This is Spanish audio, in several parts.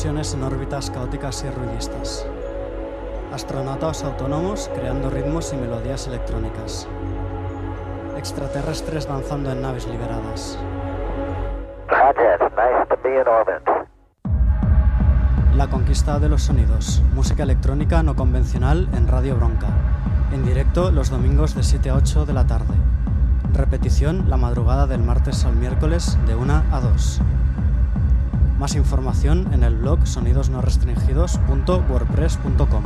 misiones en órbitas caóticas y ruidistas. Astronautas autónomos creando ritmos y melodías electrónicas. Extraterrestres danzando en naves liberadas. Nice to be in orbit. La conquista de los sonidos. Música electrónica no convencional en Radio Bronca. En directo los domingos de 7 a 8 de la tarde. Repetición la madrugada del martes al miércoles de 1 a 2. Más información en el blog sonidosnorestringidos.wordpress.com.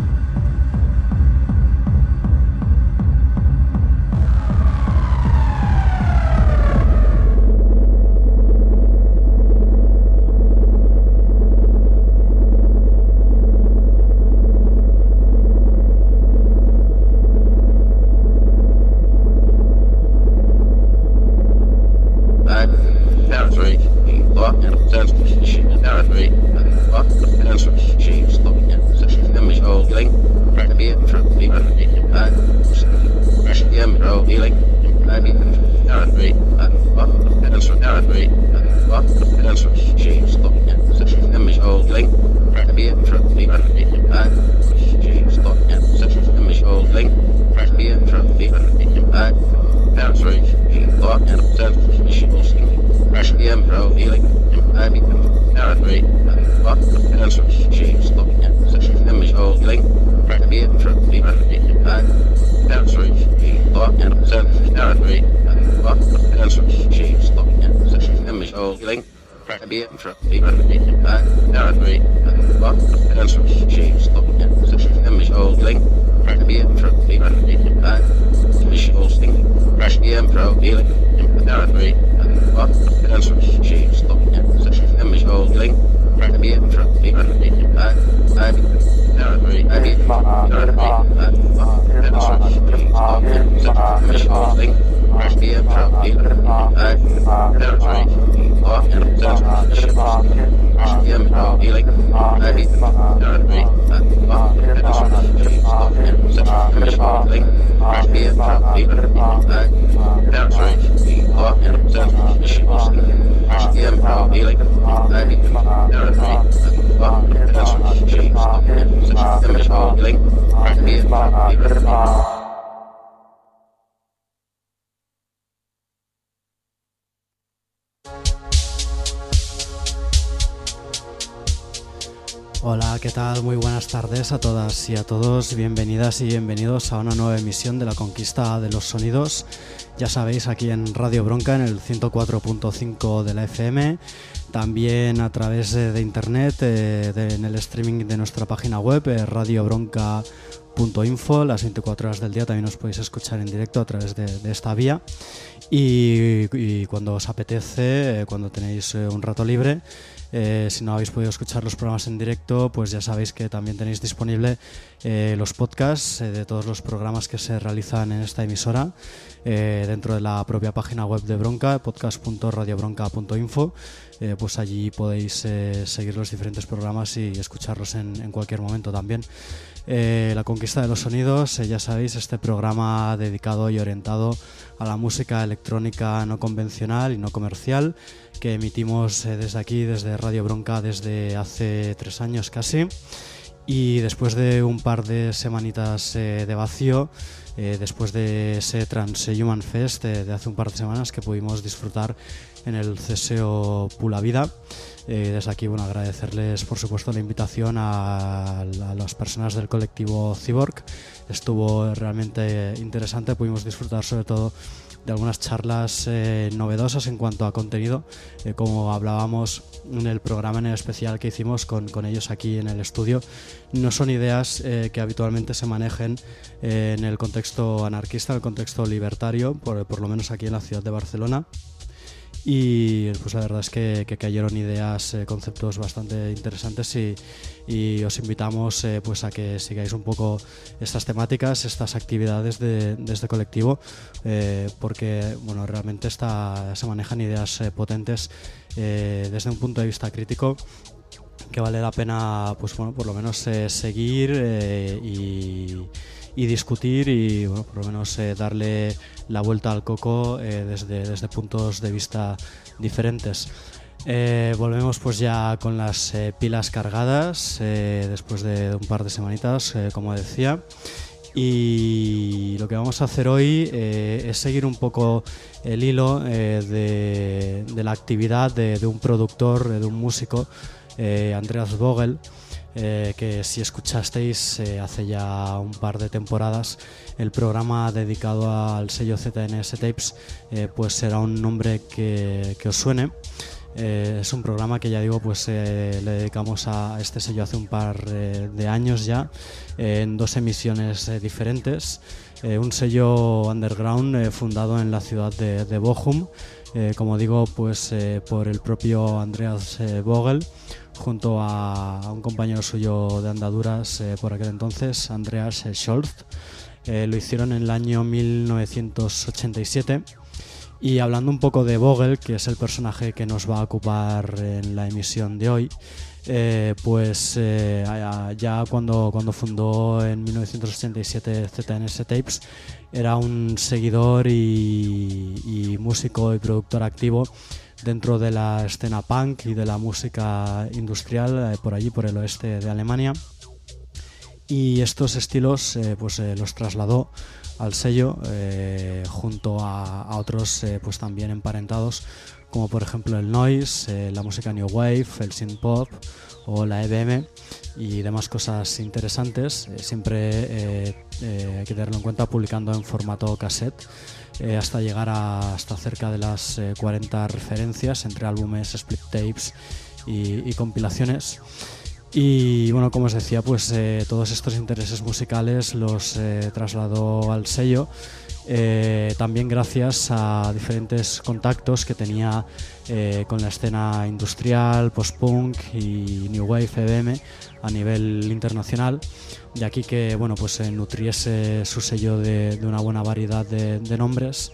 Hola, ¿qué tal? Muy buenas tardes a todas y a todos. Bienvenidas y bienvenidos a una nueva emisión de La Conquista de los Sonidos. Ya sabéis, aquí en Radio Bronca, en el 104.5 de la FM. También a través de internet, en el streaming de nuestra página web, radiobronca.info. Las 24 horas del día también os podéis escuchar en directo a través de esta vía. Y cuando os apetece, cuando tenéis un rato libre, si no habéis podido escuchar los programas en directo, pues ya sabéis que también tenéis disponible los podcasts de todos los programas que se realizan en esta emisora dentro de la propia página web de Bronca, podcast.radiobronca.info. Pues allí podéis seguir los diferentes programas y escucharlos en cualquier momento también. La Conquista de los Sonidos, ya sabéis, este programa dedicado y orientado a la música electrónica no convencional y no comercial, que emitimos desde aquí, desde Radio Bronca, desde hace 3 años casi. Y después de un par de semanitas de vacío, después de ese Transhuman Fest de hace un par de semanas que pudimos disfrutar en el CSO Pula Vida, desde aquí, bueno, agradecerles por supuesto la invitación a las personas del colectivo Cyborg. Estuvo realmente interesante, pudimos disfrutar sobre todo de algunas charlas novedosas en cuanto a contenido, como hablábamos en el programa en el especial que hicimos con ellos aquí en el estudio. No son ideas que habitualmente se manejen en el contexto anarquista, en el contexto libertario, por lo menos aquí en la ciudad de Barcelona. Y pues la verdad es que cayeron ideas, conceptos bastante interesantes y os invitamos pues a que sigáis un poco estas temáticas, estas actividades de este colectivo, porque bueno, realmente se manejan ideas potentes desde un punto de vista crítico, que vale la pena, pues bueno, por lo menos seguir y discutir y bueno, por lo menos darle la vuelta al coco desde puntos de vista diferentes. Volvemos pues ya con las pilas cargadas después de un par de semanitas, como decía. Y lo que vamos a hacer hoy es seguir un poco el hilo de la actividad de un productor, de un músico, Andreas Vogel, que si escuchasteis hace ya un par de temporadas el programa dedicado al sello ZNS Tapes, pues será un nombre que os suene. Es un programa que ya digo, pues le dedicamos a este sello hace un par de años ya, en 2 emisiones diferentes. Un sello underground fundado en la ciudad de Bochum, como digo, pues por el propio Andreas Vogel, junto a un compañero suyo de andaduras por aquel entonces, Andreas Scholz. Lo hicieron en el año 1987. Y hablando un poco de Vogel, que es el personaje que nos va a ocupar en la emisión de hoy, ya cuando fundó en 1987 ZNS Tapes, era un seguidor y músico y productor activo dentro de la escena punk y de la música industrial por allí, por el oeste de Alemania. Y estos estilos los trasladó al sello junto a otros pues también emparentados, como por ejemplo el noise, la música new wave, el synth pop o la EBM y demás cosas interesantes. Siempre hay que tenerlo en cuenta, publicando en formato cassette, hasta llegar hasta cerca de las 40 referencias entre álbumes, split tapes y compilaciones. Y bueno, como os decía, pues todos estos intereses musicales los trasladó al sello, también gracias a diferentes contactos que tenía con la escena industrial, post-punk y new wave EBM a nivel internacional. De aquí que bueno, pues nutriese su sello de una buena variedad de nombres.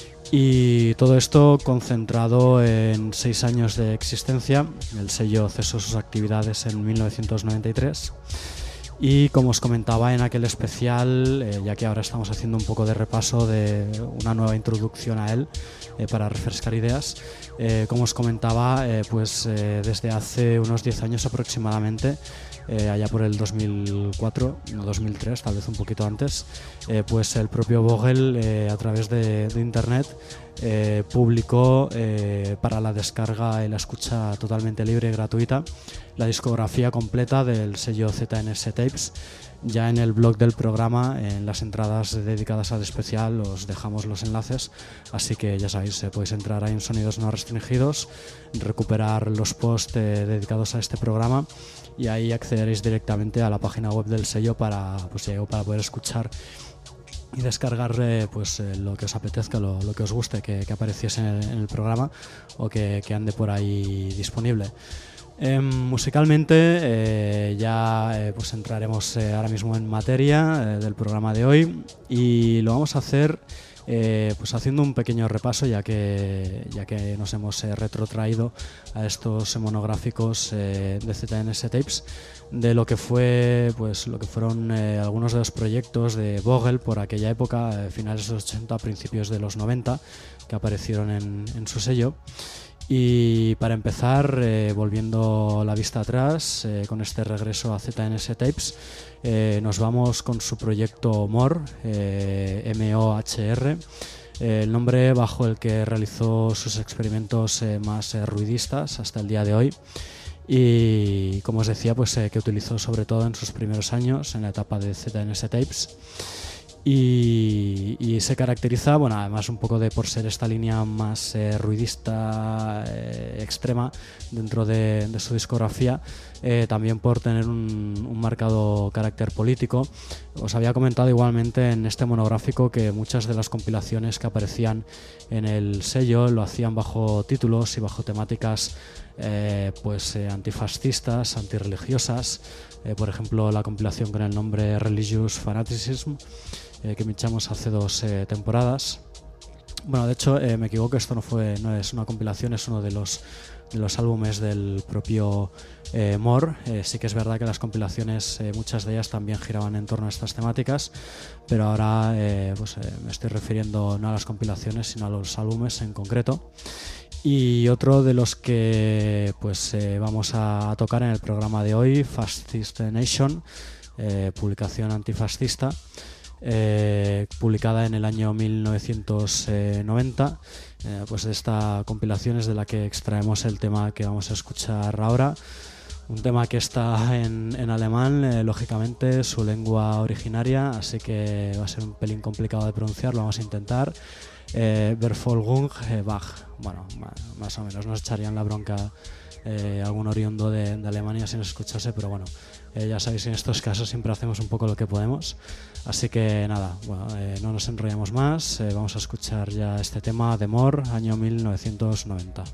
Y todo esto concentrado en 6 años de existencia. El sello cesó sus actividades en 1993. Y como os comentaba en aquel especial, ya que ahora estamos haciendo un poco de repaso de una nueva introducción a él para refrescar ideas, como os comentaba, desde hace unos 10 años aproximadamente, allá por el 2004, no 2003, tal vez un poquito antes, pues el propio Vogel a través de internet publicó para la descarga y la escucha totalmente libre y gratuita la discografía completa del sello ZNS Tapes. Ya en el blog del programa, en las entradas dedicadas al especial, os dejamos los enlaces, así que ya sabéis, podéis entrar ahí en Sonidos No Restringidos, recuperar los posts dedicados a este programa y ahí accederéis directamente a la página web del sello para poder escuchar y descargar lo que os apetezca, lo que os guste que apareciese en el programa o que ande por ahí disponible. Musicalmente pues entraremos ahora mismo en materia del programa de hoy, y lo vamos a hacer pues haciendo un pequeño repaso, ya que nos hemos retrotraído a estos monográficos de ZNS Tapes, de lo que fueron algunos de los proyectos de Vogel por aquella época, finales de los 80, principios de los 90, que aparecieron en su sello. Y para empezar, volviendo la vista atrás, con este regreso a ZNS Tapes, nos vamos con su proyecto MOHR, MOHR, el nombre bajo el que realizó sus experimentos más ruidistas hasta el día de hoy. Y como os decía, pues que utilizó sobre todo en sus primeros años, en la etapa de ZNS Tapes. Y se caracteriza, bueno, además un poco por ser esta línea más ruidista extrema dentro de su discografía, también por tener un marcado carácter político. Os había comentado igualmente en este monográfico que muchas de las compilaciones que aparecían en el sello lo hacían bajo títulos y bajo temáticas antifascistas, antirreligiosas. Por ejemplo, la compilación con el nombre Religious Fanaticism, que pinchamos hace 2 temporadas, Bueno, de hecho, me equivoco, esto no es una compilación, es uno de los álbumes del propio More. Sí que es verdad que las compilaciones, muchas de ellas también giraban en torno a estas temáticas, pero ahora me estoy refiriendo no a las compilaciones, sino a los álbumes en concreto. Y otro de los que vamos a tocar en el programa de hoy, Fascist Nation, publicación antifascista, publicada en el año 1990. De esta compilación es de la que extraemos el tema que vamos a escuchar ahora, un tema que está en alemán, lógicamente su lengua originaria, así que va a ser un pelín complicado de pronunciar, lo vamos a intentar. Verfolgung Bach, bueno, más o menos nos echarían la bronca algún oriundo de Alemania si nos escuchase, pero bueno, ya sabéis, en estos casos siempre hacemos un poco lo que podemos, así que nada, bueno, no nos enrollamos más, vamos a escuchar ya este tema de More, año 1990.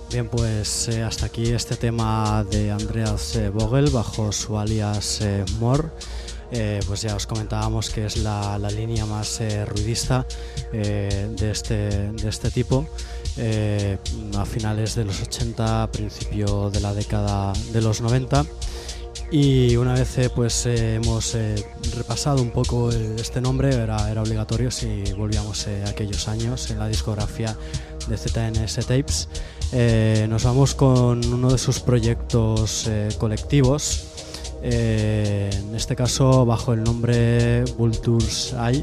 Bien, pues hasta aquí este tema de Andreas Vogel bajo su alias More. Pues ya os comentábamos que es la línea más ruidista de este tipo, a finales de los 80, principio de la década de los 90. Y una vez hemos repasado un poco este nombre, era obligatorio si volvíamos a aquellos años en la discografía de ZNS Tapes. Nos vamos con uno de sus proyectos colectivos, en este caso bajo el nombre Vulture's Eye,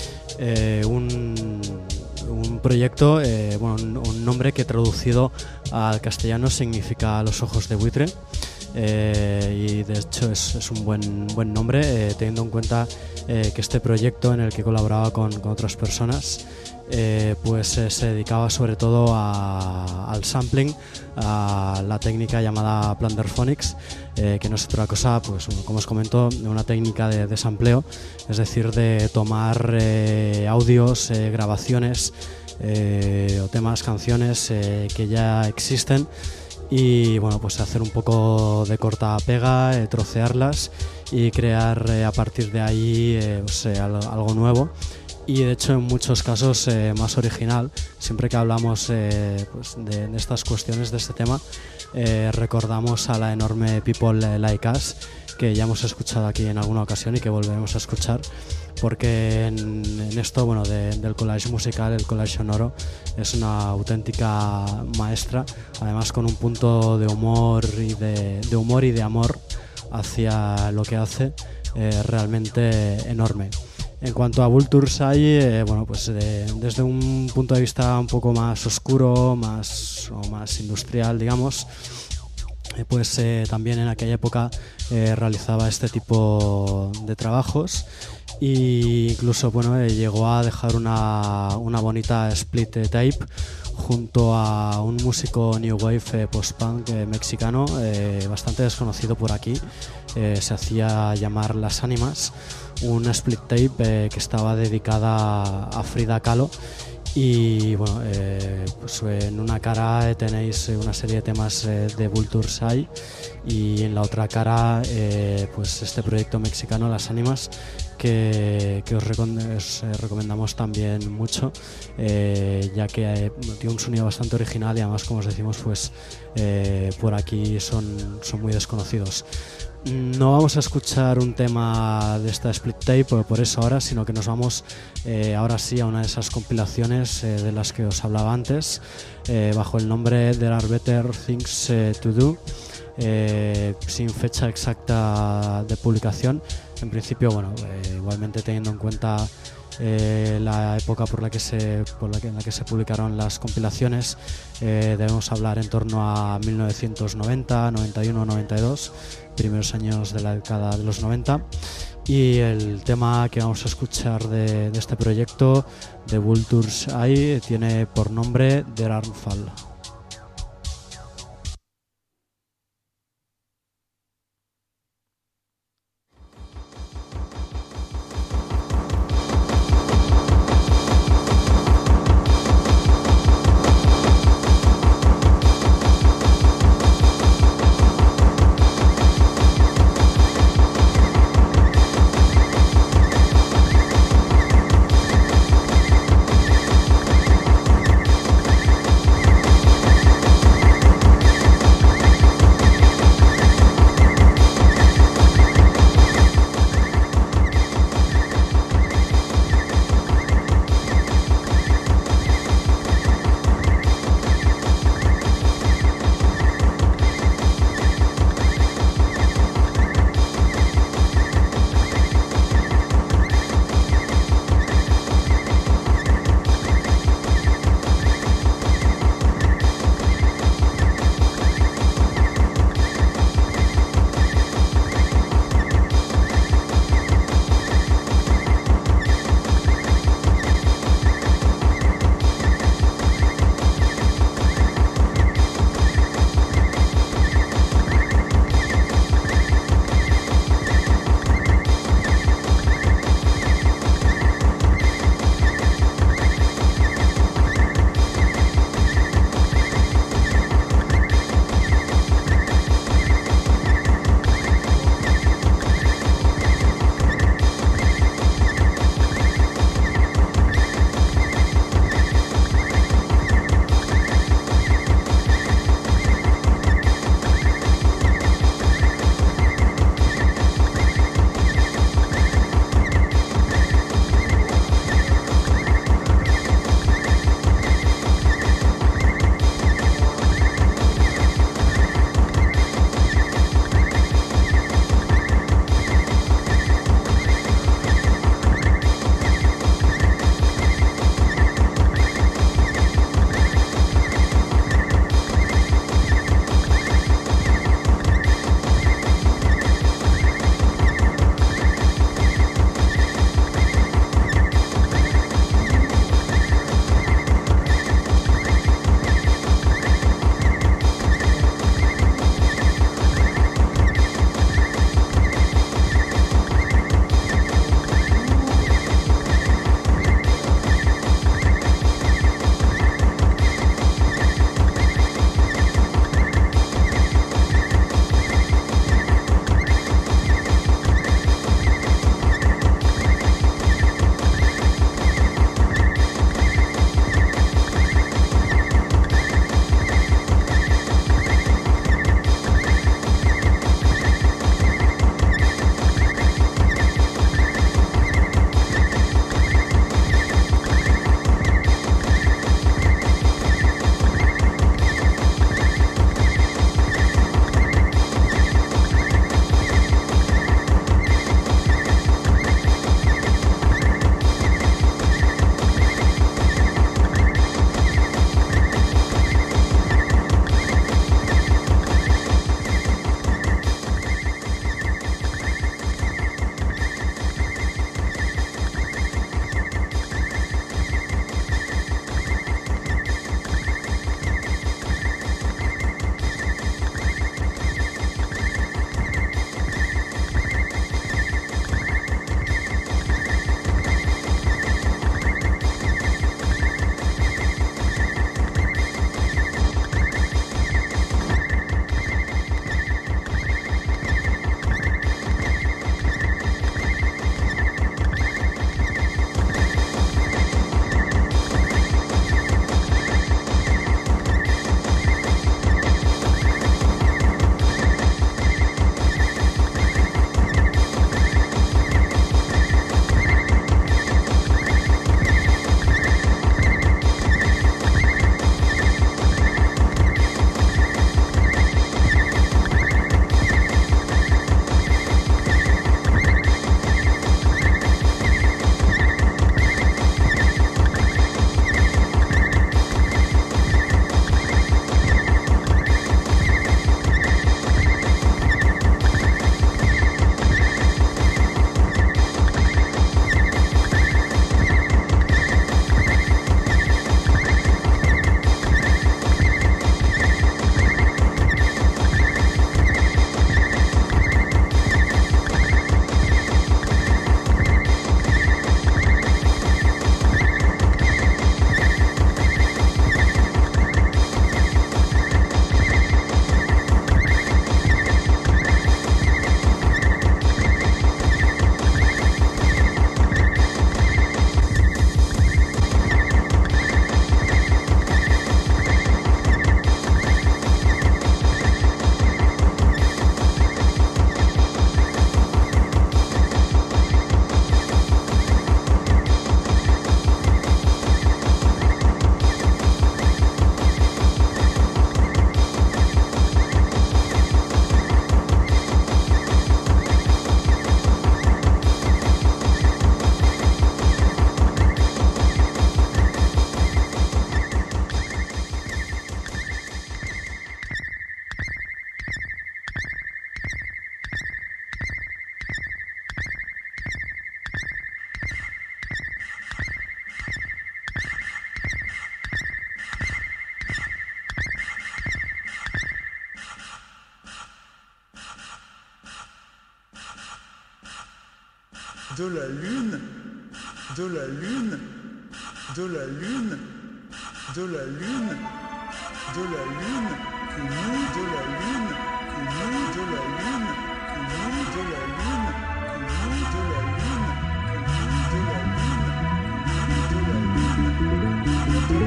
un proyecto, un nombre que traducido al castellano significa los ojos de buitre. Y de hecho es un buen nombre, teniendo en cuenta que este proyecto en el que colaboraba con otras personas se dedicaba sobre todo al sampling, a la técnica llamada Plunderphonics, que no es otra cosa, pues como os comento, una técnica de sampleo, es decir, de tomar audios, grabaciones o temas, canciones que ya existen, y bueno, pues hacer un poco de corta-pega, trocearlas y crear a partir de ahí algo nuevo, y de hecho en muchos casos más original. Siempre que hablamos de estas cuestiones, de este tema, recordamos a la enorme People Like Us, que ya hemos escuchado aquí en alguna ocasión y que volveremos a escuchar, porque en esto del collage musical, el collage sonoro, es una auténtica maestra, además con un punto de humor y de amor hacia lo que hace, realmente enorme. En cuanto a Vulture's Eye, desde un punto de vista un poco más oscuro, más industrial, digamos, también en aquella época realizaba este tipo de trabajos, e incluso llegó a dejar una bonita split tape junto a un músico new wave post-punk mexicano bastante desconocido por aquí. Se hacía llamar Las Ánimas, una split tape que estaba dedicada a Frida Kahlo. Y en una cara tenéis una serie de temas de Vulture's Eye, y en la otra cara este proyecto mexicano, Las Ánimas, que os recomendamos también mucho, ya que tiene un sonido bastante original, y además, como os decimos, por aquí son muy desconocidos. No vamos a escuchar un tema de esta split tape por eso ahora, sino que nos vamos ahora sí a una de esas compilaciones de las que os hablaba antes, bajo el nombre There Are Better Things to Do, sin fecha exacta de publicación. En principio, igualmente teniendo en cuenta la época en la que se publicaron las compilaciones, debemos hablar en torno a 1990, 91, 92, primeros años de la década de los 90. Y el tema que vamos a escuchar de este proyecto de Vulture's Eye tiene por nombre Der Armfall. de la lune, de la lune, de la lune, de la lune, de la lune, que nous de la lune, que nous de la lune, que nous de la lune, que nous de la lune, que nous de la lune, que nous de la lune, de la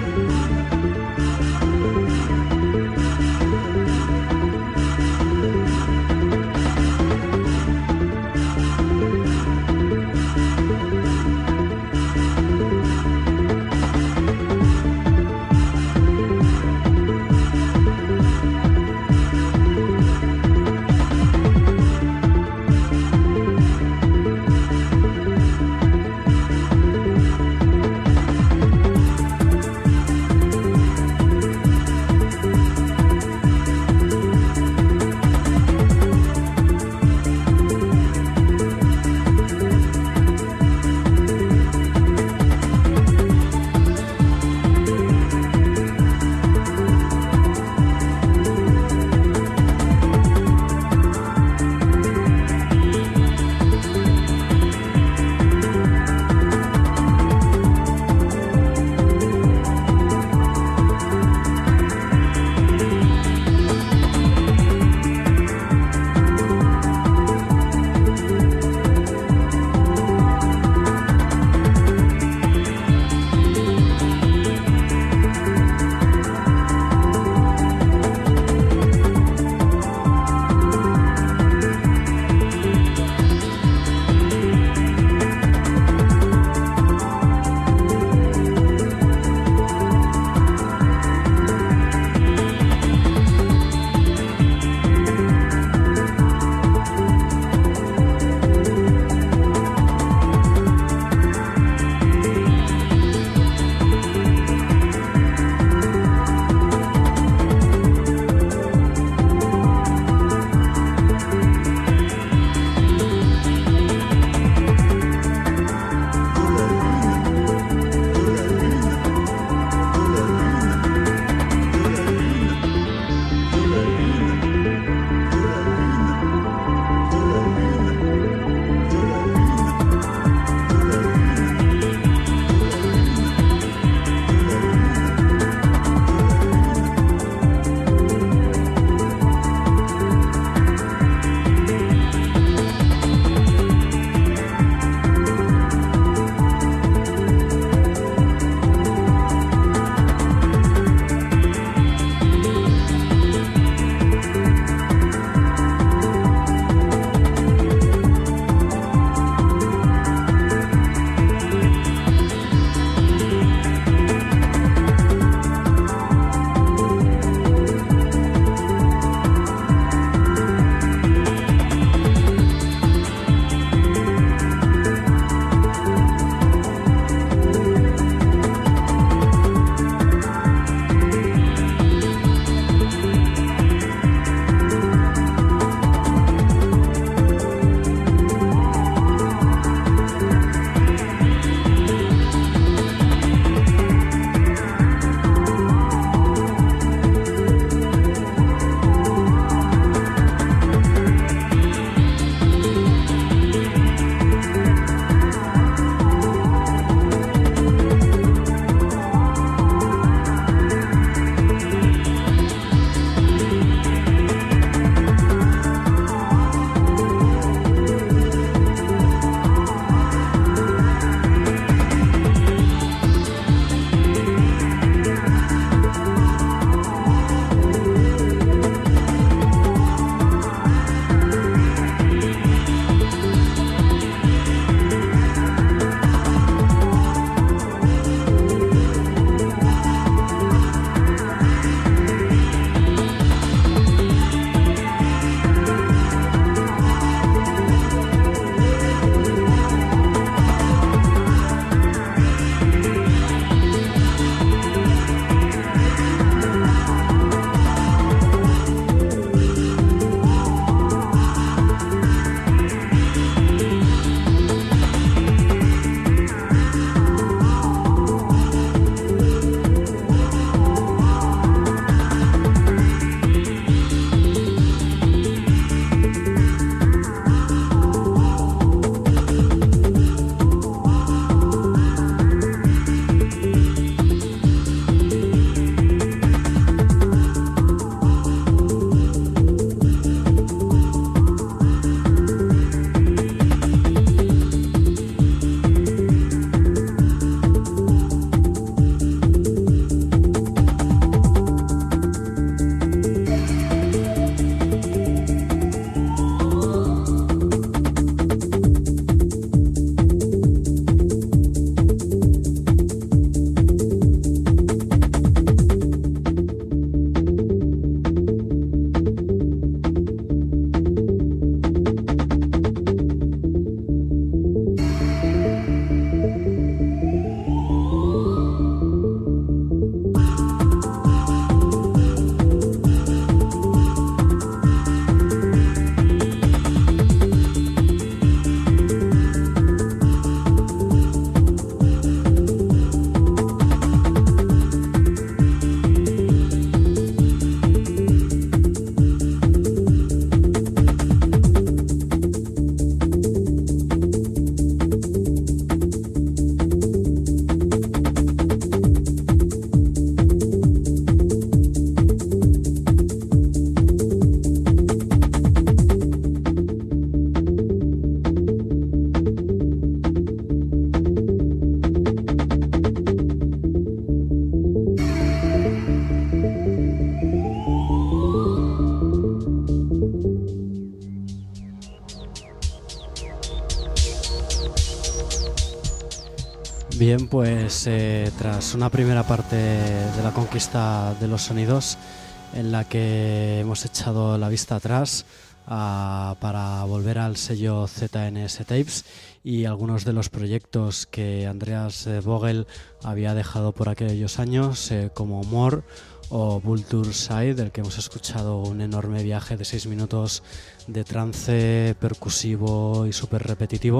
Bien, pues tras una primera parte de la conquista de los sonidos en la que hemos echado la vista atrás para volver al sello ZNS Tapes y algunos de los proyectos que Andreas Vogel había dejado por aquellos años, como More o Vulture Side, del que hemos escuchado un enorme viaje de 6 minutos de trance percusivo y súper repetitivo.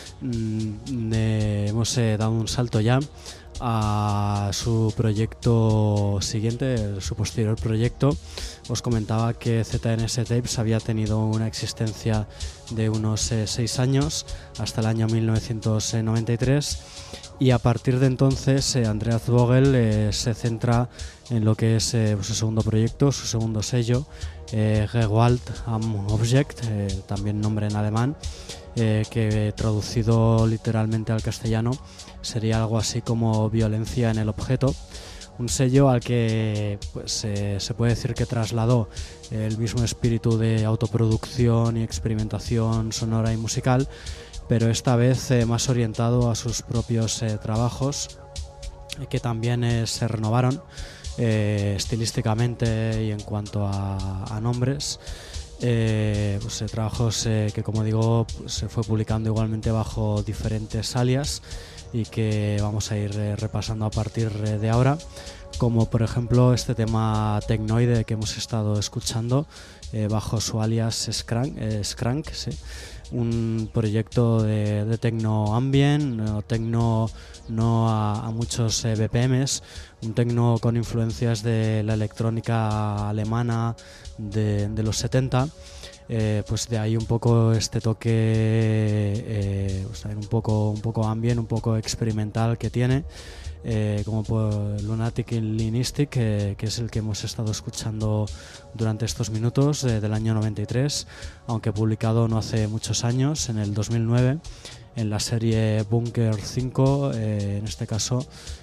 Hemos dado un salto ya a su proyecto siguiente, su posterior proyecto. Os comentaba que ZNS Tapes había tenido una existencia de unos 6 años hasta el año 1993, y a partir de entonces Andreas Vogel se centra en lo que es su segundo proyecto, su segundo sello, Gewalt am Objekt, también nombre en alemán, que traducido literalmente al castellano sería algo así como violencia en el objeto. Un sello al que pues, se puede decir que trasladó el mismo espíritu de autoproducción y experimentación sonora y musical, pero esta vez más orientado a sus propios trabajos, que también se renovaron estilísticamente y en cuanto a nombres. Pues, trabajos que, como digo, pues, se fue publicando igualmente bajo diferentes alias y que vamos a ir repasando a partir de ahora, como por ejemplo este tema Technoide que hemos estado escuchando bajo su alias Skrank, sí. Un proyecto de techno ambient, techno no a muchos BPMs, un techno con influencias de la electrónica alemana de los 70. Pues de ahí un poco este toque un poco ambient, un poco experimental que tiene, como por Lunatic Linistic, que es el que hemos estado escuchando durante estos minutos, del año 93, aunque publicado no hace muchos años, en el 2009, en la serie Bunker 5, en este caso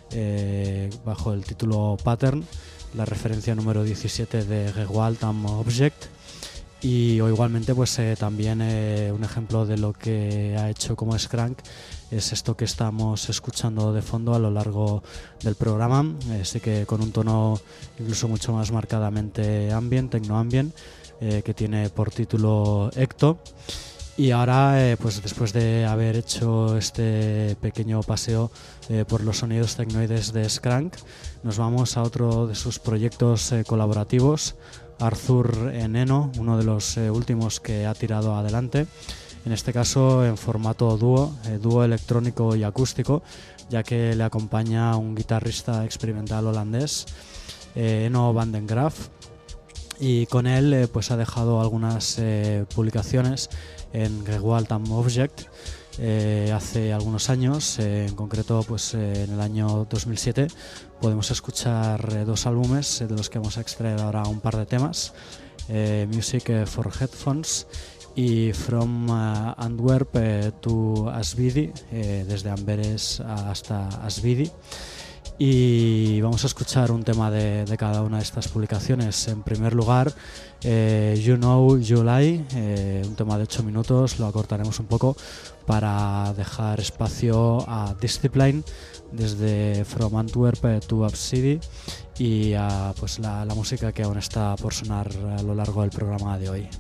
bajo el título Pattern, la referencia número 17 de Gewalt am Objekt. Y o igualmente pues también un ejemplo de lo que ha hecho como Skrank es esto que estamos escuchando de fondo a lo largo del programa, así que con un tono incluso mucho más marcadamente ambient, techno-ambient, que tiene por título Ecto. Y ahora, pues después de haber hecho este pequeño paseo por los sonidos tecnoides de Skrank, nos vamos a otro de sus proyectos colaborativos, Arthur Eno, uno de los últimos que ha tirado adelante, en este caso en formato dúo electrónico y acústico, ya que le acompaña un guitarrista experimental holandés, Eno van den Graaf, y con él pues ha dejado algunas publicaciones en Gewalt am Objekt hace algunos años, en concreto pues en el año 2007 podemos escuchar 2 álbumes de los que vamos a extraer ahora un par de temas, Music for Headphones y From Antwerp to Asvidi, desde Amberes hasta Asvidi. Y vamos a escuchar un tema de cada una de estas publicaciones. En primer lugar, You Know You Lie, un tema de 8 minutos, lo acortaremos un poco para dejar espacio a Discipline, desde From Antwerp to Asvidi, y a pues la música que aún está por sonar a lo largo del programa de hoy.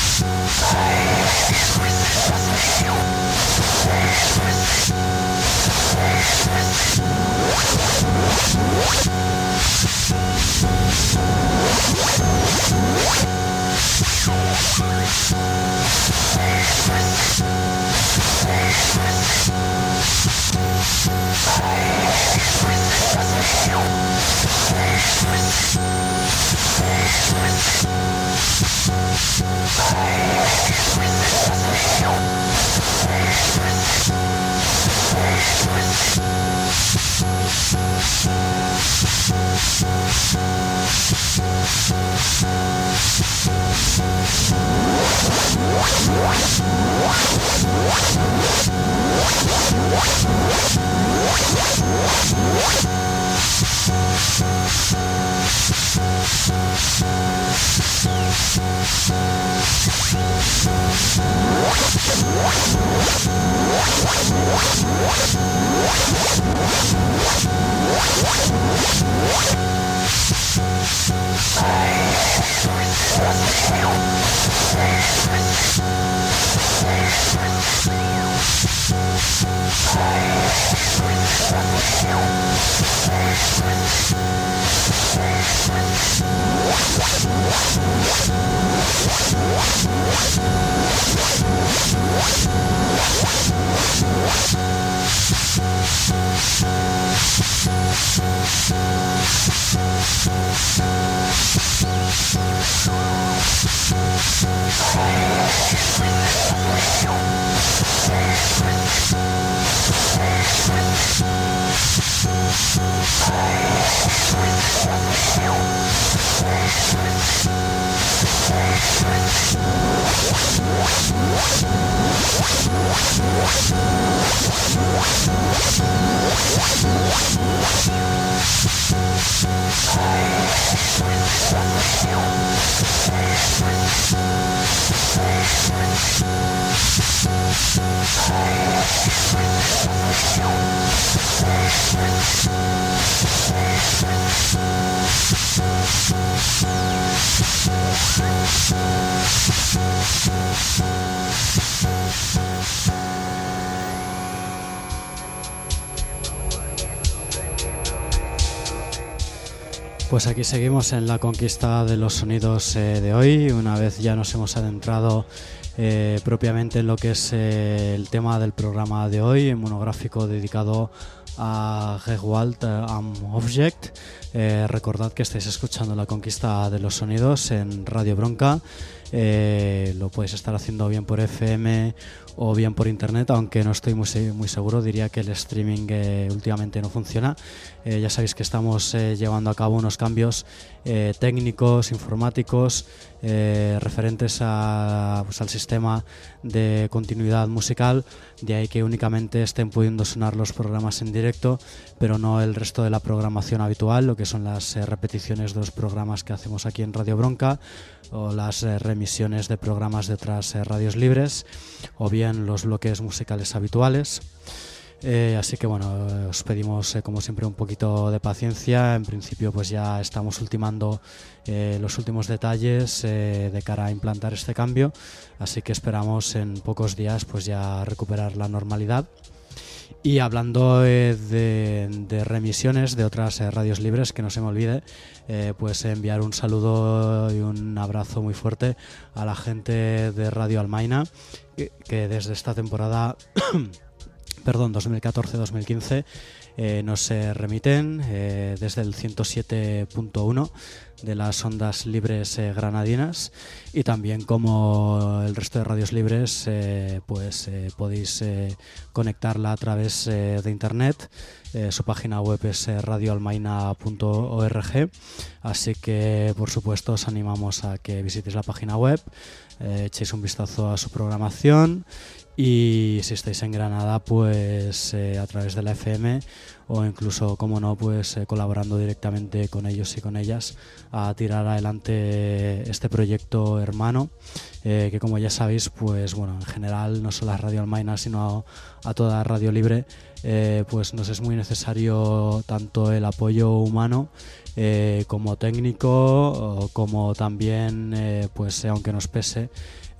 Pues aquí seguimos en la conquista de los sonidos de hoy. Una vez ya nos hemos adentrado propiamente en lo que es el tema del programa de hoy, un monográfico dedicado a Gewalt am Object. Recordad que estáis escuchando la conquista de los sonidos en Radio Bronca. Lo podéis estar haciendo bien por FM o bien por internet, aunque no estoy muy seguro. Diría que el streaming últimamente no funciona. Ya sabéis que estamos llevando a cabo unos cambios técnicos, informáticos, referentes al sistema de continuidad musical, de ahí que únicamente estén pudiendo sonar los programas en directo, pero no el resto de la programación habitual, lo que son las repeticiones de los programas que hacemos aquí en Radio Bronca, o las remisiones de programas de otras radios libres, o bien los bloques musicales habituales. Así que bueno, os pedimos como siempre un poquito de paciencia. En principio pues ya estamos ultimando los últimos detalles de cara a implantar este cambio, así que esperamos en pocos días pues ya recuperar la normalidad. Y hablando de remisiones de otras radios libres, que no se me olvide, pues enviar un saludo y un abrazo muy fuerte a la gente de Radio Almaina, que desde esta temporada 2014-2015 nos remiten desde el 107.1 de las ondas libres granadinas, y también como el resto de radios libres podéis conectarla a través de internet. Su página web es radioalmaina.org, así que por supuesto os animamos a que visitéis la página web, echéis un vistazo a su programación, y si estáis en Granada pues a través de la FM, o incluso, como no, pues colaborando directamente con ellos y con ellas a tirar adelante este proyecto hermano, que como ya sabéis, pues bueno, en general no solo a Radio Almaina sino a toda radio libre, pues nos es muy necesario tanto el apoyo humano como técnico, como también pues aunque nos pese,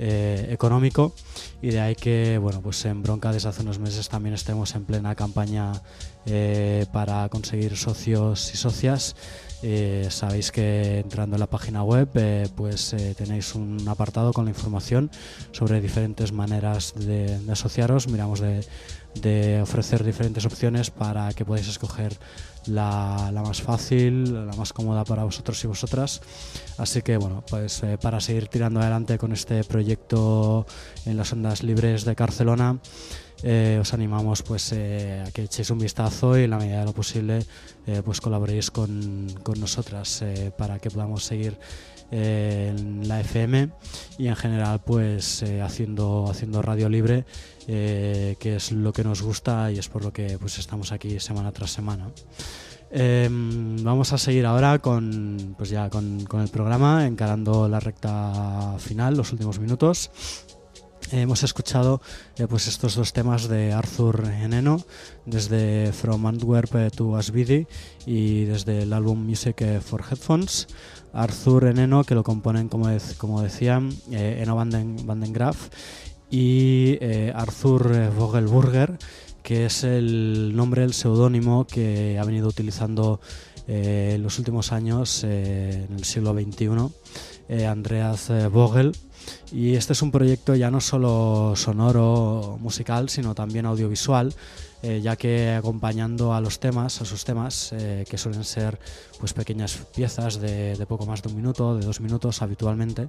económico, y de ahí que bueno, pues en Bronca desde hace unos meses también estemos en plena campaña para conseguir socios y socias. Sabéis que entrando en la página web tenéis un apartado con la información sobre diferentes maneras de asociaros. Miramos de ofrecer diferentes opciones para que podáis escoger la más fácil, la más cómoda para vosotros y vosotras. Así que bueno, pues para seguir tirando adelante con este proyecto en las ondas libres de Barcelona, os animamos pues a que echéis un vistazo y en la medida de lo posible pues colaboréis con nosotras para que podamos seguir en la FM y en general pues haciendo radio libre, que es lo que nos gusta y es por lo que pues estamos aquí semana tras semana. Vamos a seguir ahora con el programa, encarando la recta final, los últimos minutos. Hemos escuchado pues estos dos temas de Arthur Eneno, desde From Antwerp to Asvidi y desde el álbum Music for Headphones. Arthur Eneno, que lo componen, como decían, Enno van den Graaf y Arthur Vogelburger, que es el nombre, el seudónimo que ha venido utilizando en los últimos años, en el siglo XXI, Andreas Vogel. Y este es un proyecto ya no solo sonoro, musical, sino también audiovisual, ya que acompañando a sus temas, que suelen ser pues pequeñas piezas de poco más de 1 minuto, de 2 minutos habitualmente,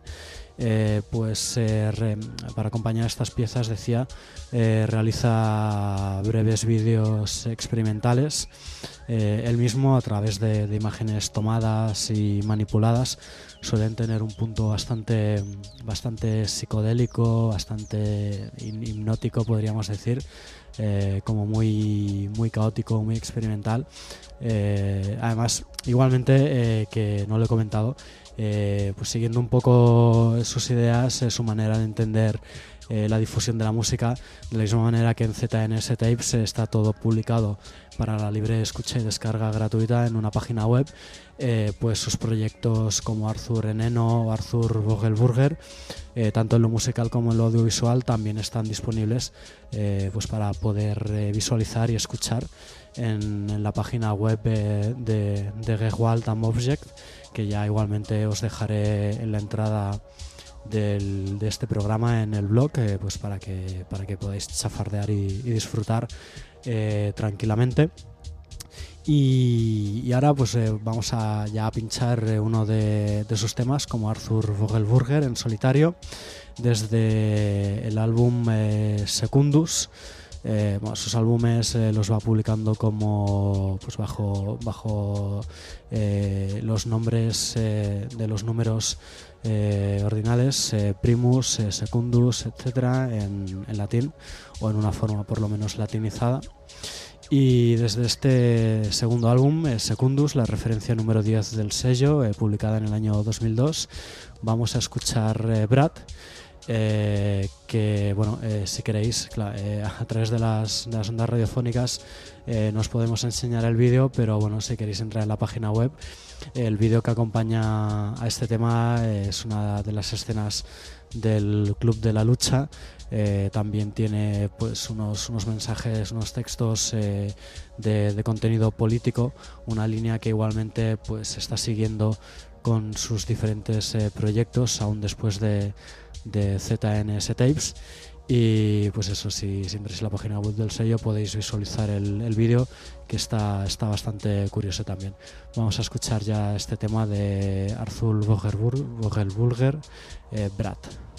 para acompañar estas piezas, realiza breves vídeos experimentales, él mismo a través de imágenes tomadas y manipuladas. Suelen tener un punto bastante psicodélico, bastante hipnótico, podríamos decir, como muy caótico, muy experimental. Además, igualmente, que no lo he comentado, pues siguiendo un poco sus ideas, su manera de entender la difusión de la música, de la misma manera que en ZNS Tapes está todo publicado para la libre escucha y descarga gratuita en una página web. Pues sus proyectos como Arthur Eneno o Arthur Vogelburger, tanto en lo musical como en lo audiovisual, también están disponibles pues para poder visualizar y escuchar en la página web de Gewalt am Object, que ya igualmente os dejaré en la entrada de este programa en el blog, pues para que podáis chafardear y disfrutar tranquilamente. Y ahora pues vamos a pinchar uno de sus temas, como Arthur Vogelburger en solitario, desde el álbum Secundus. Sus álbumes los va publicando como pues bajo los nombres de los números ordinales, Primus, Secundus, etcétera, en latín, o en una forma por lo menos latinizada. Y desde este segundo álbum, Secundus, la referencia número 10 del sello, publicada en el año 2002, vamos a escuchar Brat, que bueno, si queréis, a través de las ondas radiofónicas nos podemos enseñar el vídeo, pero bueno, si queréis entrar en la página web, el vídeo que acompaña a este tema es una de las escenas del Club de la Lucha. También tiene pues unos mensajes, unos textos de contenido político, una línea que igualmente pues está siguiendo con sus diferentes proyectos aún después de ZNS Tapes. Y pues eso, si entráis en la página web del sello podéis visualizar el vídeo, que está bastante curioso también. Vamos a escuchar ya este tema de Arthur Vogelburger, Brat.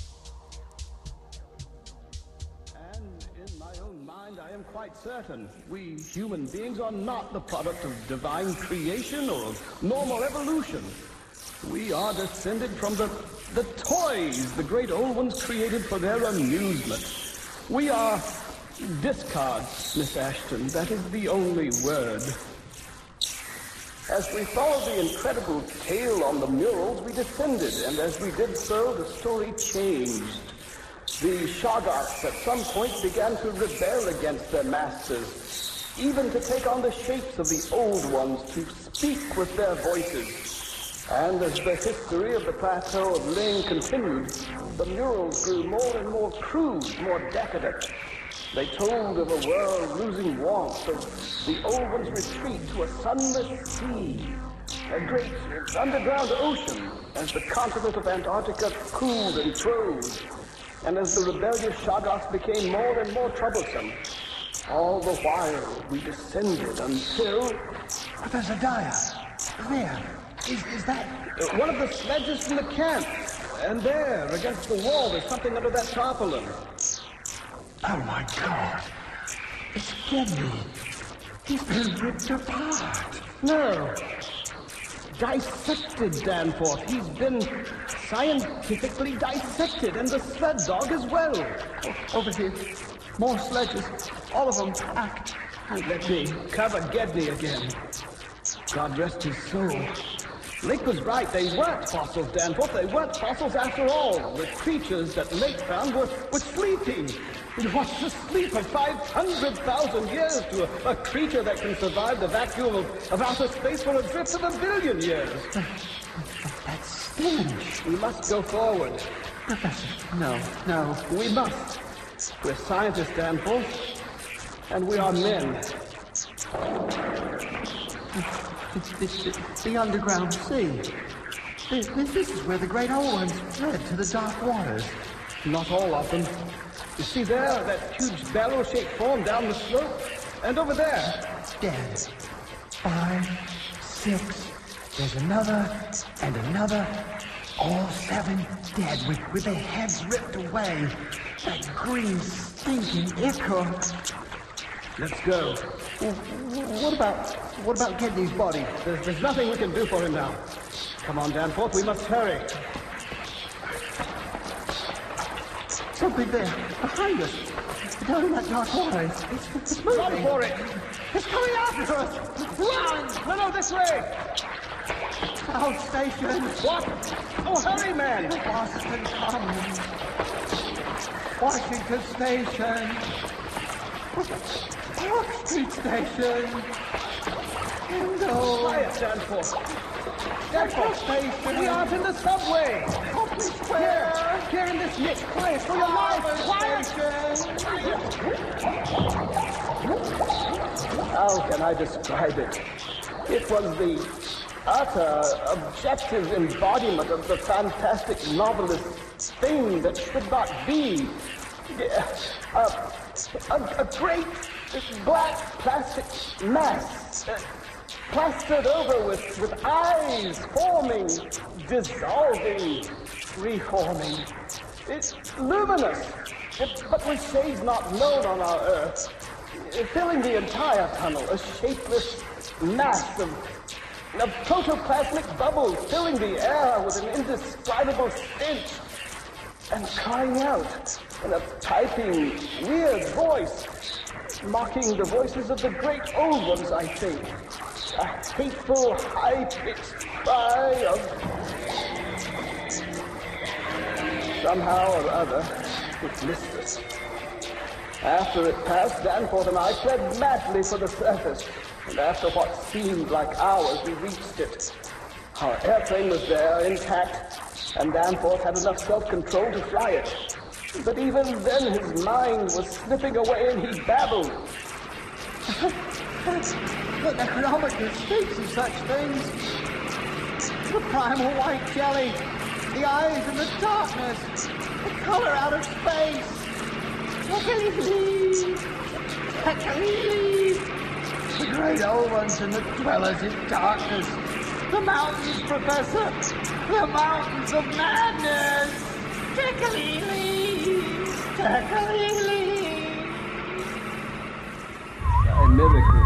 Certain we human beings are not the product of divine creation or of normal evolution. We are descended from the toys the great old ones created for their amusement. We are discards, Miss Ashton. That is the only word. As we followed the incredible tale on the murals, we descended, and as we did so, the story changed. The Shoggoths at some point began to rebel against their masters, even to take on the shapes of the old ones, to speak with their voices. And as the history of the plateau of Ling continued, the murals grew more and more crude, more decadent. They told of a world losing warmth, of the old one's retreat to a sunless sea, a great underground ocean, as the continent of Antarctica cooled and froze, and as the rebellious Shoggoths became more and more troublesome. All the while we descended until... Professor Dyer, there. Is that... one of the sledges from the camp. And there, against the wall, there's something under that tarpaulin. Oh my God. It's Gedney. He's been ripped apart. No. Dissected, Danforth. He's been scientifically dissected, and the sled dog as well. Over here. More sledges. All of them packed. Let me cover Gedney again. God rest his soul. Lake was right. They weren't fossils, Danforth. They weren't fossils after all. The creatures that Lake found were sleeping. What's the sleep of 500,000 years to a creature that can survive the vacuum of outer space for a drift of 1 billion years? That stench. We must go forward. Professor, no. We must. We're scientists, Danforth. And we are men. It's the underground sea. This is where the great old ones fled to the dark waters. Not all of them. You see there, that huge barrel-shaped form down the slope? And over there. Dead. 5, 6. There's another and another. All 7 dead with their heads ripped away. That green, stinking ichor. Let's go. What about Gedney's body? There's nothing we can do for him now. Come on, Danforth, we must hurry. Something there, behind us. Down in that dark water. It's moving. Run for it! It's coming after us! Run! No, this way! Outstation! What? Oh, hurry, man! Boston comes. Washington Station. Park Street Station. Kendall. Quiet, Danforth. Danforth, Station. we aren't in the subway. Copley Square. Here in this niche. Quiet, for your life. Quiet! How can I describe it? It was the utter, objective embodiment of the fantastic novelist thing that should not be. A great black plastic mass, plastered over with eyes forming, dissolving, reforming. It's luminous, but with shades not known on our Earth, filling the entire tunnel, a shapeless mass of protoplasmic bubbles filling the air with an indescribable stench, and crying out in a piping, weird voice, mocking the voices of the great old ones, I think. A hateful, high-pitched cry of... Somehow or other, it missed us. After it passed, Danforth and I fled madly for the surface, and after what seemed like hours, we reached it. Our airplane was there, intact, and Danforth had enough self-control to fly it. But even then his mind was slipping away and he babbled. The chronometer speaks of such things. The primal white jelly, the eyes in the darkness, the color out of space. The great old ones and the dwellers in darkness. The mountains, Professor! The mountains of madness! Tekalilis! Tekalilis! A miracle.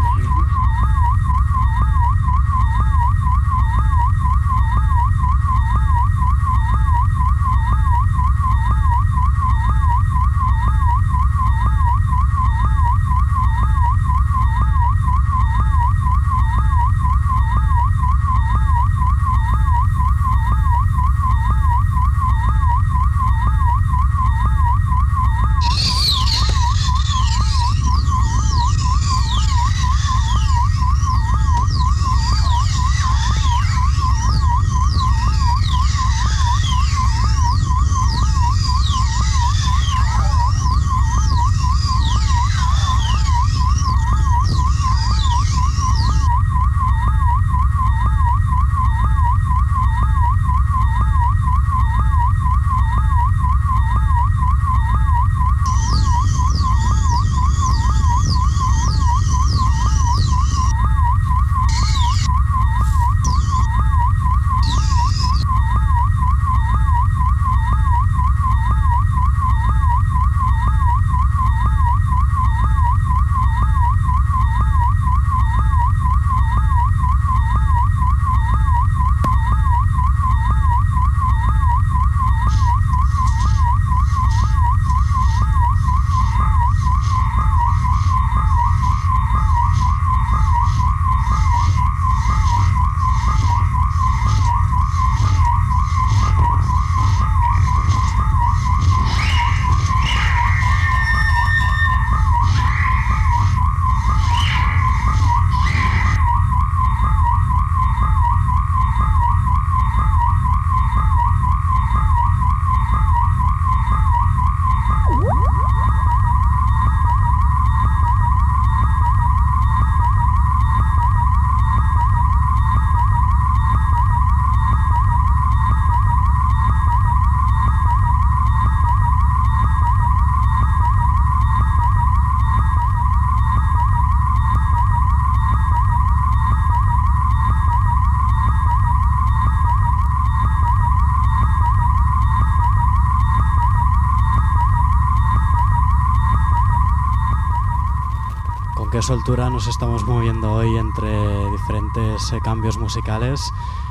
qué soltura nos estamos moviendo hoy entre diferentes cambios musicales,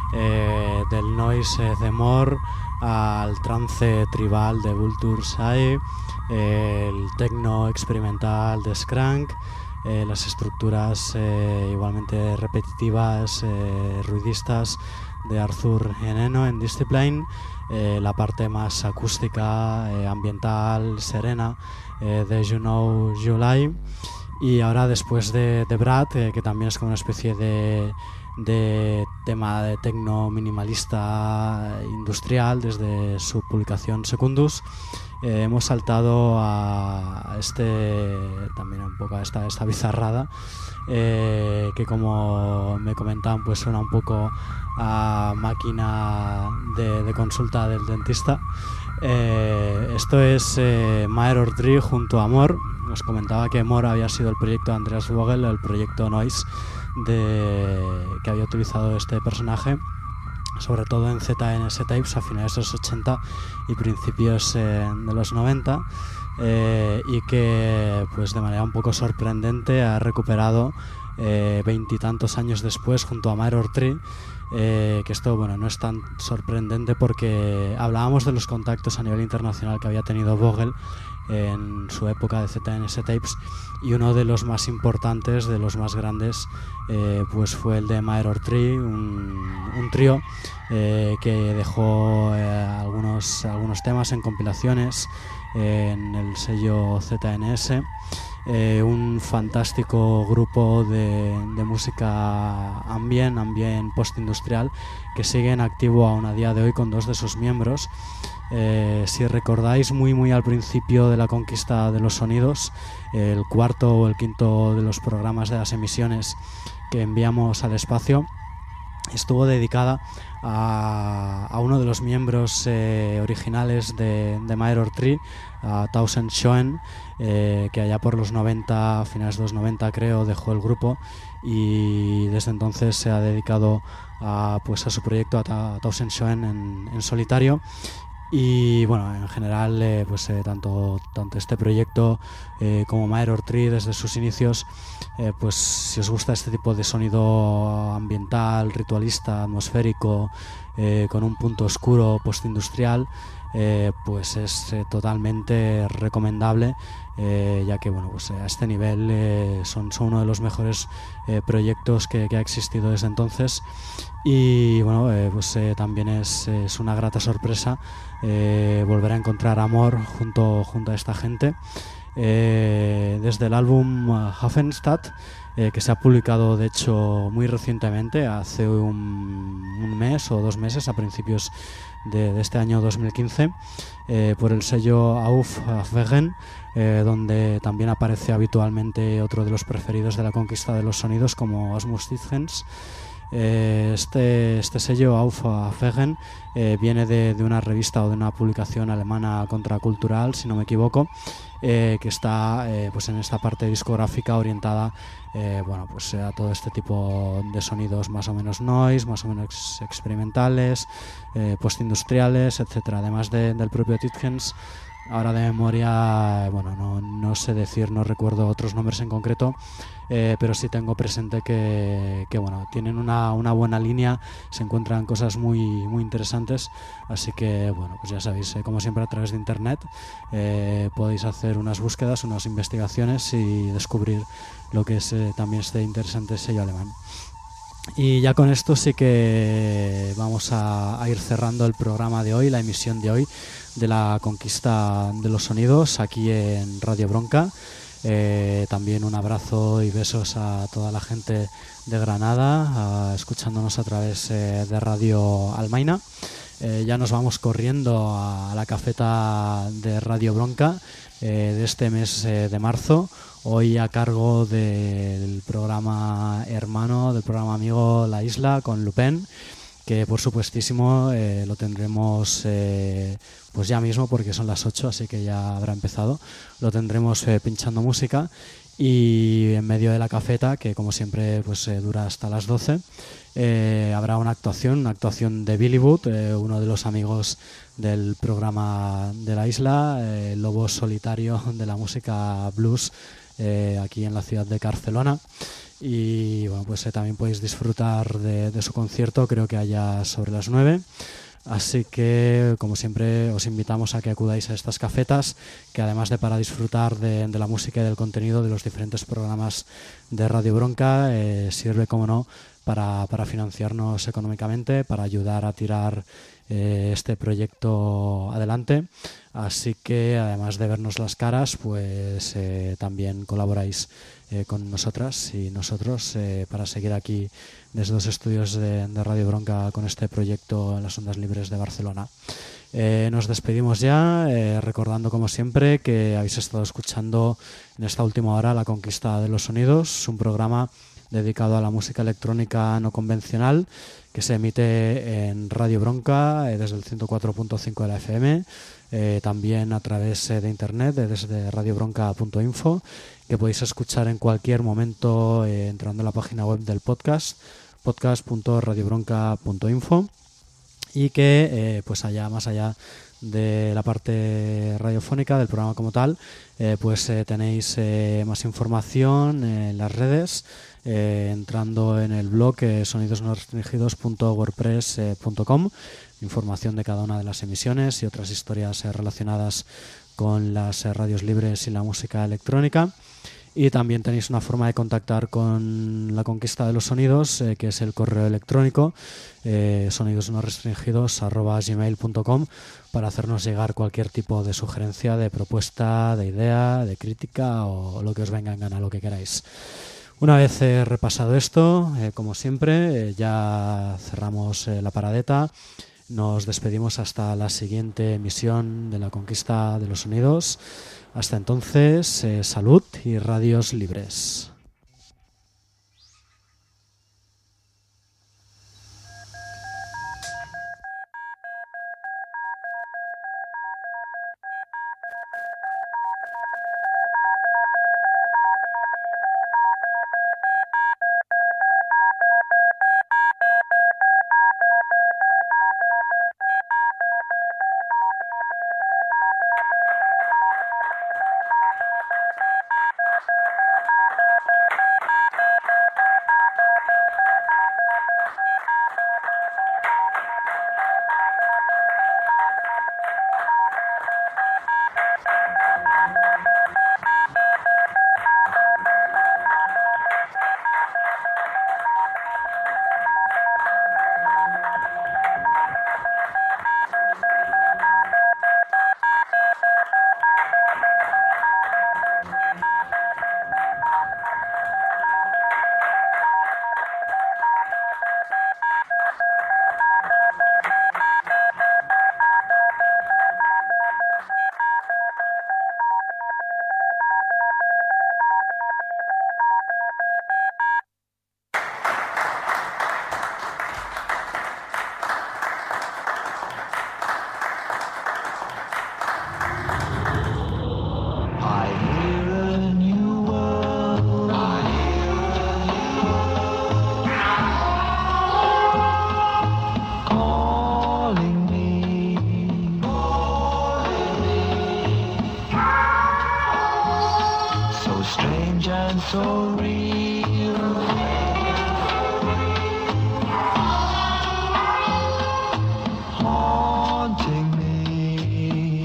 del noise de More al trance tribal de Vulture Sai, el techno experimental de Skrank, las estructuras igualmente repetitivas, ruidistas de Arthur Eneno en Discipline, la parte más acústica, ambiental, serena de You Know July, y ahora después de Brad, que también es como una especie de tema de techno minimalista industrial desde su publicación Secundus, hemos saltado a también un poco a esta bizarrada, que como me comentaban pues suena un poco a máquina de consulta del dentista. Esto es Maer Ortri junto a More. Os comentaba que More había sido el proyecto de Andreas Vogel, el proyecto Noise que había utilizado este personaje, sobre todo en ZNS Tapes a finales de los 80 y principios de los 90, y que pues de manera un poco sorprendente ha recuperado 20 y tantos años después junto a Maer Ortri. Que esto no es tan sorprendente porque hablábamos de los contactos a nivel internacional que había tenido Vogel en su época de ZNS Tapes, y uno de los más importantes, de los más grandes, pues fue el de Maer Ortri, un trío que dejó algunos temas en compilaciones en el sello ZNS. Un fantástico grupo de música ambient postindustrial que sigue en activo aún a día de hoy con 2 de sus miembros. Si recordáis muy al principio de la conquista de los sonidos, el 4º o el 5º de los programas de las emisiones que enviamos al espacio estuvo dedicada a uno de los miembros originales de Maer Ortri, a Tausen Schoen, que allá por los 90, finales de los 90 creo, dejó el grupo y desde entonces se ha dedicado a su proyecto, a Tausen Schoen en solitario. Y en general tanto este proyecto como Maer Ortri desde sus inicios, pues si os gusta este tipo de sonido ambiental, ritualista, atmosférico, con un punto oscuro postindustrial, pues es totalmente recomendable, ya que a este nivel son uno de los mejores proyectos que ha existido desde entonces. Y también es una grata sorpresa volver a encontrar amor junto a esta gente. Desde el álbum Hafenstadt, que se ha publicado de hecho muy recientemente, hace un mes o 2 meses, a principios de este año 2015, por el sello Aufwegen, donde también aparece habitualmente otro de los preferidos de la conquista de los sonidos como Osmus Tietgens. Este sello Aufwegen viene de una revista o de una publicación alemana contracultural, si no me equivoco, que está en esta parte discográfica orientada a todo este tipo de sonidos más o menos noise, más o menos experimentales, postindustriales, etcétera. Además del propio Tietgens, ahora de memoria, no sé decir, no recuerdo otros nombres en concreto, pero sí tengo presente que tienen una buena línea, se encuentran cosas muy interesantes, así que pues ya sabéis, como siempre a través de internet podéis hacer unas búsquedas, unas investigaciones y descubrir lo que es también este interesante sello alemán. Y ya con esto sí que vamos a ir cerrando el programa de hoy, la emisión de hoy de la conquista de los sonidos aquí en Radio Bronca. También un abrazo y besos a toda la gente de Granada, escuchándonos a través de Radio Almaina. Ya nos vamos corriendo a la cafeta de Radio Bronca de este mes de marzo, hoy a cargo del programa hermano, del programa amigo La Isla con Lupin, que por supuestísimo lo tendremos pues ya mismo, porque son las 8, así que ya habrá empezado. Lo tendremos pinchando música, y en medio de la cafeta, que como siempre pues dura hasta las 12, habrá una actuación de Billy Wood, uno de los amigos del programa de La Isla, el lobo solitario de la música blues aquí en la ciudad de Barcelona. Y bueno, pues también podéis disfrutar de su concierto, creo que haya sobre las 9. Así que, como siempre, os invitamos a que acudáis a estas cafetas, que además de para disfrutar de la música y del contenido de los diferentes programas de Radio Bronca, sirve, como no, para financiarnos económicamente, para ayudar a tirar este proyecto adelante. Así que, además de vernos las caras, pues también colaboráis con nosotras y nosotros para seguir aquí desde los estudios de Radio Bronca con este proyecto en las ondas libres de Barcelona. Nos despedimos ya, recordando como siempre que habéis estado escuchando en esta última hora La Conquista de los Sonidos, un programa dedicado a la música electrónica no convencional que se emite en Radio Bronca desde el 104.5 de la FM, también a través de internet desde radiobronca.info, que podéis escuchar en cualquier momento entrando en la página web del podcast.radiobronca.info, y que pues allá, más allá de la parte radiofónica del programa como tal, pues tenéis más información en las redes, entrando en el blog sonidosnorestringidos.wordpress.com, información de cada una de las emisiones y otras historias relacionadas con las radios libres y la música electrónica. Y también tenéis una forma de contactar con La Conquista de los Sonidos, que es el correo electrónico sonidosnorestringidos@gmail.com, para hacernos llegar cualquier tipo de sugerencia, de propuesta, de idea, de crítica o lo que os venga en gana, lo que queráis. Una vez repasado esto, como siempre, ya cerramos la paradeta. Nos despedimos hasta la siguiente emisión de La Conquista de los Sonidos. Hasta entonces, salud y radios libres. So real, haunting me.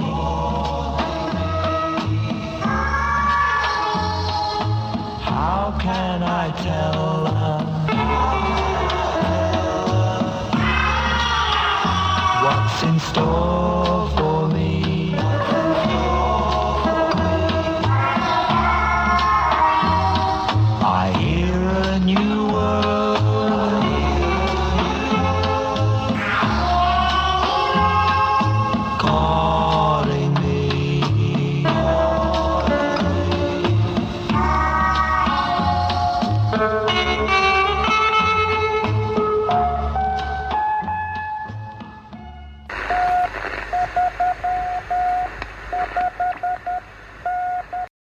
How can I tell her what's in store?